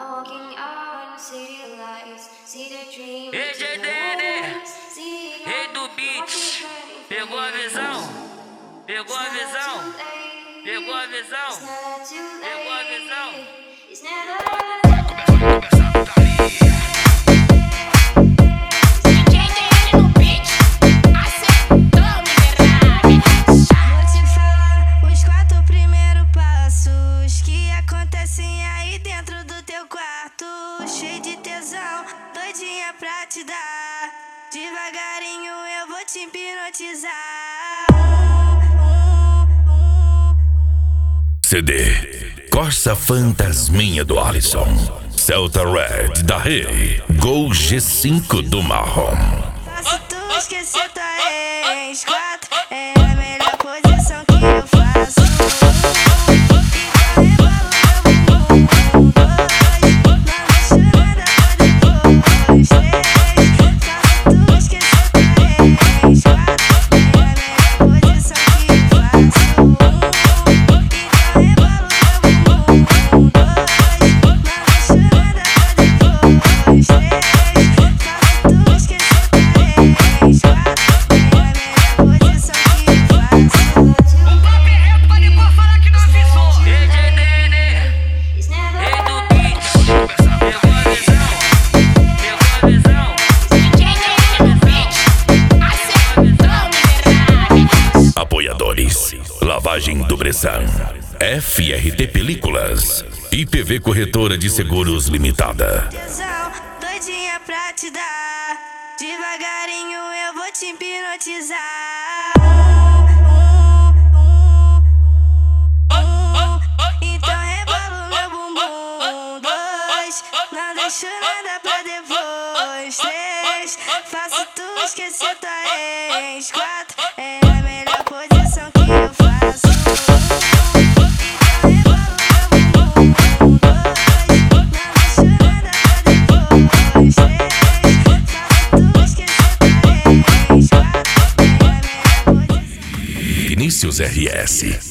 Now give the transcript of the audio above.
EGDN, rei do beat, pegou a visão, pegou a visão, pegou a visão, pegou a visão. Aí dentro do teu quarto, cheio de tesão, doidinha pra te dar. Devagarinho eu vou te hipnotizar. CD Corsa Fantasminha do Alisson, Celta Red da Rei, Gol G5 do Marrom. Faço tu esquecer tua ex-4, é a melhor posição que eu faço. Apoiadores: Lavagem do Bressan, FRT Películas, IPV Corretora de Seguros Limitada. Doidinha pra te dar, devagarinho eu vou te hipnotizar. Então rebola o meu bumbum. 2, não deixo nada pra depois. 3, faço tu esquecer tua ex. 4, é a melhor posição que eu faço. Então rebola o meu bumbum. 2, não deixo nada pra depois. 3, faço tu esquecer tua ex. 4, é a melhor posição. Vinícius RS.